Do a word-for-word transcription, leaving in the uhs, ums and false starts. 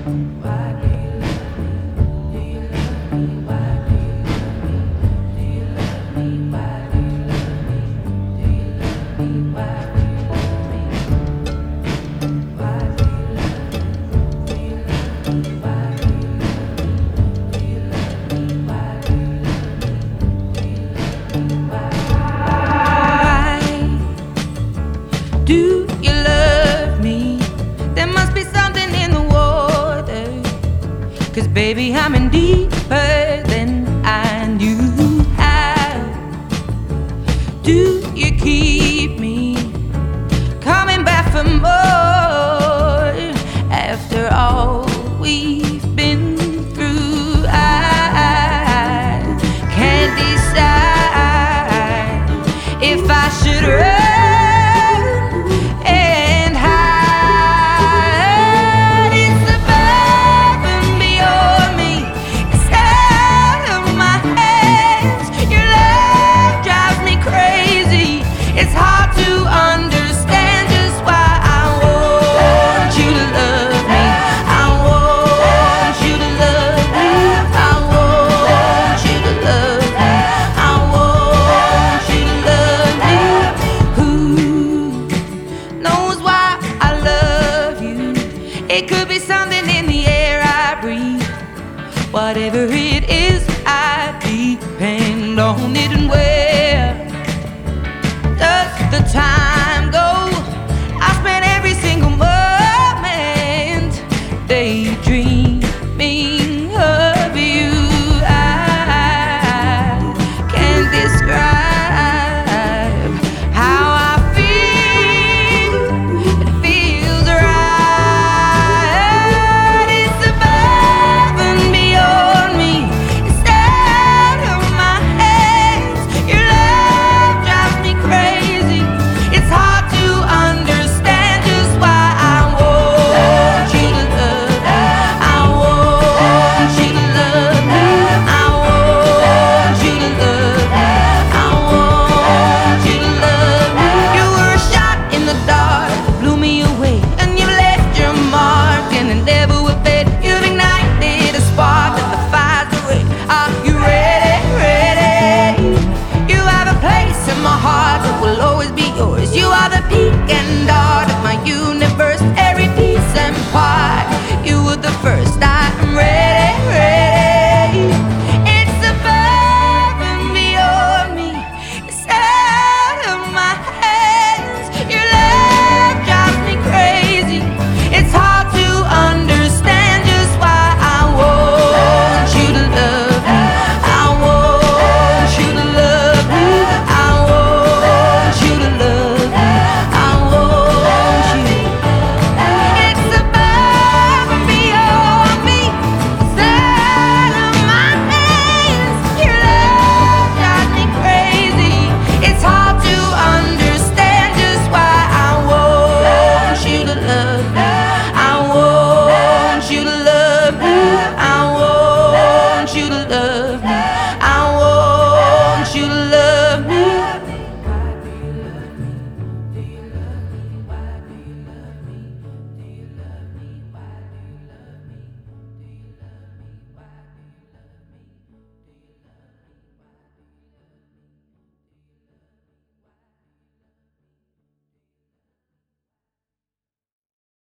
Do you love me? There must be something in the water, 'cause baby, I'm in deeper than I knew how. Do you keep me coming back for more after all we've been through? I can't decide if I should run whatever it is, I depend on it. And where does the time go? I spent every single moment daydreaming.